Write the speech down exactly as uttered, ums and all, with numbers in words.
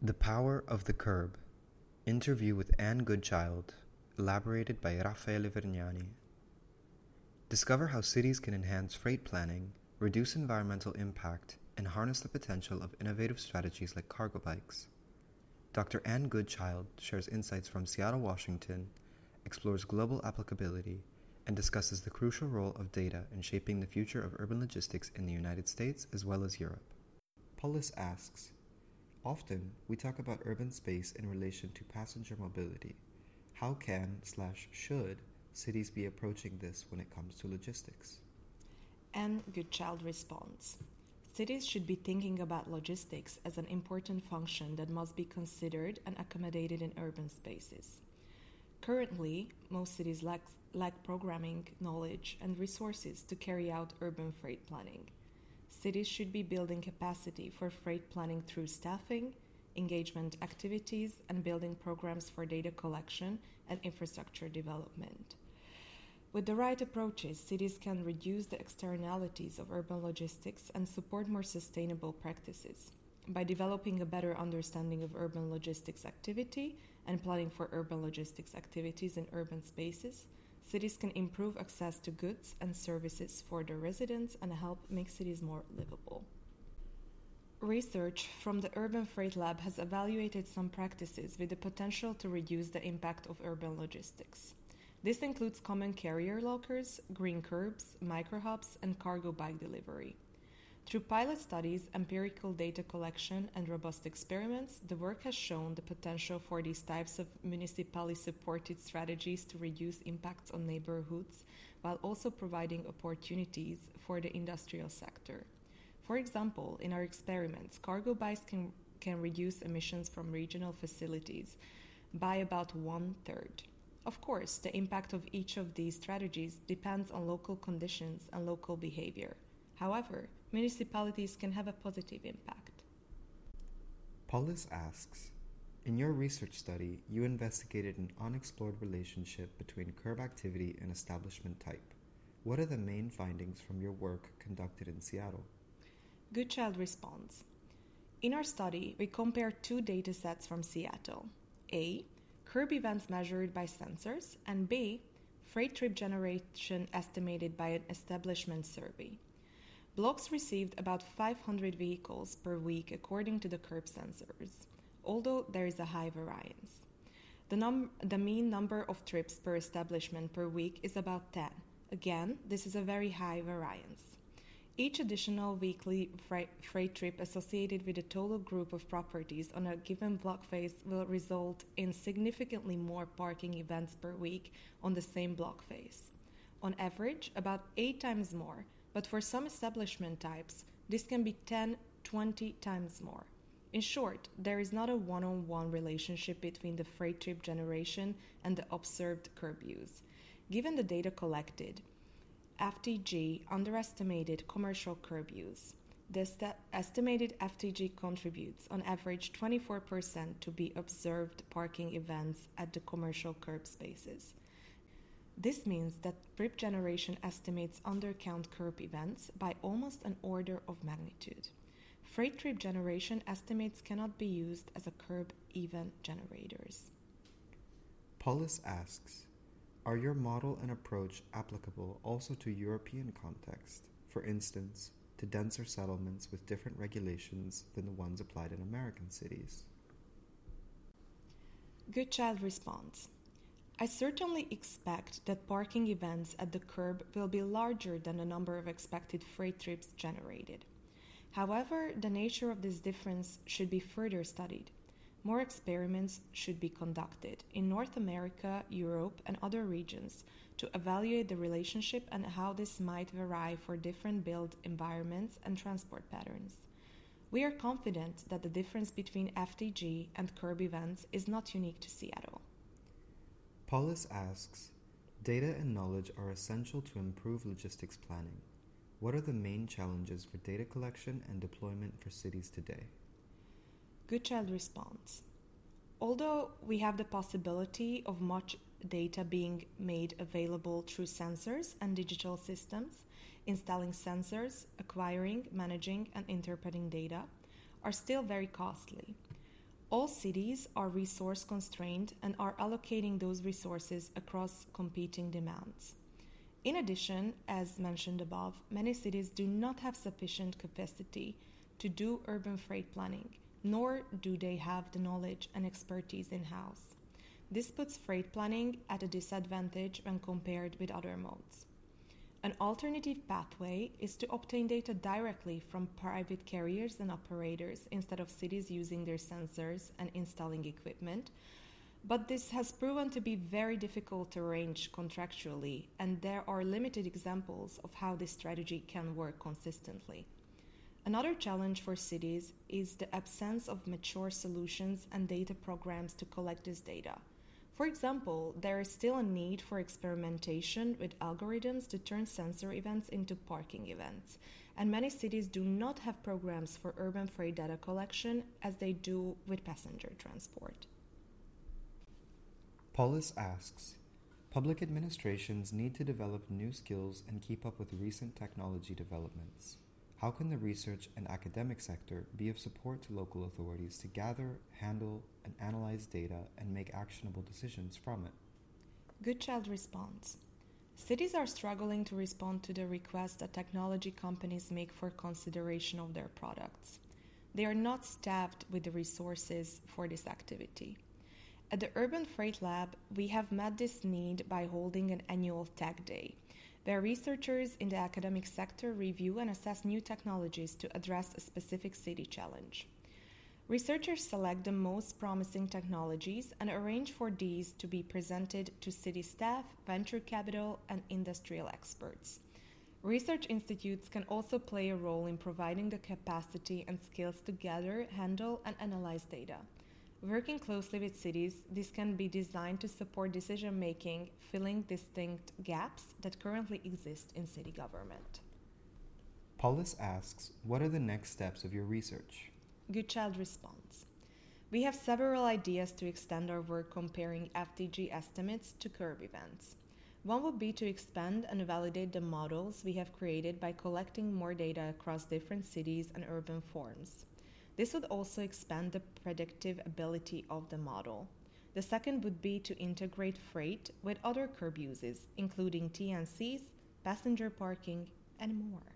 The Power of the Curb. Interview with Anne Goodchild, elaborated by Raffaele Vergnani. Discover how cities can enhance freight planning, reduce environmental impact, and harness the potential of innovative strategies like cargo bikes. Doctor Anne Goodchild shares insights from Seattle, Washington, explores global applicability, and discusses the crucial role of data in shaping the future of urban logistics in the United States as well as Europe. Paulus asks, often, we talk about urban space in relation to passenger mobility. How can slash should cities be approaching this when it comes to logistics? Anne Goodchild responds, cities should be thinking about logistics as an important function that must be considered and accommodated in urban spaces. Currently, most cities lack, lack programming, knowledge, and resources to carry out urban freight planning. Cities should be building capacity for freight planning through staffing, engagement activities, and building programs for data collection and infrastructure development. With the right approaches, cities can reduce the externalities of urban logistics and support more sustainable practices. By developing a better understanding of urban logistics activity and planning for urban logistics activities in urban spaces, cities can improve access to goods and services for their residents and help make cities more livable. Research from the Urban Freight Lab has evaluated some practices with the potential to reduce the impact of urban logistics. This includes common carrier lockers, green curbs, microhubs, and cargo bike delivery. Through pilot studies, empirical data collection, and robust experiments, the work has shown the potential for these types of municipally-supported strategies to reduce impacts on neighborhoods while also providing opportunities for the industrial sector. For example, in our experiments, cargo bikes can, can reduce emissions from regional facilities by about one-third. Of course, the impact of each of these strategies depends on local conditions and local behavior. However, municipalities can have a positive impact. Paulus asks, in your research study, you investigated an unexplored relationship between curb activity and establishment type. What are the main findings from your work conducted in Seattle? Goodchild responds, in our study, we compared two data sets from Seattle. A. Curb events measured by sensors, and B. Freight trip generation estimated by an establishment survey. Blocks received about five hundred vehicles per week according to the curb sensors, although there is a high variance. The, num- the mean number of trips per establishment per week is about ten. Again, this is a very high variance. Each additional weekly freight, freight trip associated with a total group of properties on a given block phase will result in significantly more parking events per week on the same block phase. On average, about eight times more. But for some establishment types, this can be ten, twenty times more. In short, there is not a one-on-one relationship between the freight trip generation and the observed curb use. Given the data collected, F T G underestimated commercial curb use. The st- estimated F T G contributes on average twenty-four percent to the observed parking events at the commercial curb spaces. This means that trip generation estimates undercount curb events by almost an order of magnitude. Freight trip generation estimates cannot be used as a curb event generators. Paulus asks, are your model and approach applicable also to European context, for instance, to denser settlements with different regulations than the ones applied in American cities? Goodchild responds, I certainly expect that parking events at the curb will be larger than the number of expected freight trips generated. However, the nature of this difference should be further studied. More experiments should be conducted in North America, Europe, and other regions to evaluate the relationship and how this might vary for different built environments and transport patterns. We are confident that the difference between F T G and curb events is not unique to Seattle. Paulus asks, data and knowledge are essential to improve logistics planning. What are the main challenges for data collection and deployment for cities today? Goodchild responds, although we have the possibility of much data being made available through sensors and digital systems, installing sensors, acquiring, managing, and interpreting data are still very costly. All cities are resource constrained and are allocating those resources across competing demands. In addition, as mentioned above, many cities do not have sufficient capacity to do urban freight planning, nor do they have the knowledge and expertise in-house. This puts freight planning at a disadvantage when compared with other modes. An alternative pathway is to obtain data directly from private carriers and operators instead of cities using their sensors and installing equipment, but this has proven to be very difficult to arrange contractually, and there are limited examples of how this strategy can work consistently. Another challenge for cities is the absence of mature solutions and data programs to collect this data. For example, there is still a need for experimentation with algorithms to turn sensor events into parking events, and many cities do not have programs for urban freight data collection as they do with passenger transport. Paulus asks, public administrations need to develop new skills and keep up with recent technology developments. How can the research and academic sector be of support to local authorities to gather, handle, and analyze data and make actionable decisions from it? Goodchild responds. Cities are struggling to respond to the requests that technology companies make for consideration of their products. They are not staffed with the resources for this activity. At the Urban Freight Lab, we have met this need by holding an annual Tech Day, where researchers in the academic sector review and assess new technologies to address a specific city challenge. Researchers select the most promising technologies and arrange for these to be presented to city staff, venture capital, and industrial experts. Research institutes can also play a role in providing the capacity and skills to gather, handle, and analyze data. Working closely with cities, this can be designed to support decision-making, filling distinct gaps that currently exist in city government. Paulus asks, what are the next steps of your research? Goodchild responds. We have several ideas to extend our work comparing F T G estimates to curb events. One would be to expand and validate the models we have created by collecting more data across different cities and urban forms. This would also expand the predictive ability of the model. The second would be to integrate freight with other curb uses, including T N Cs, passenger parking, and more.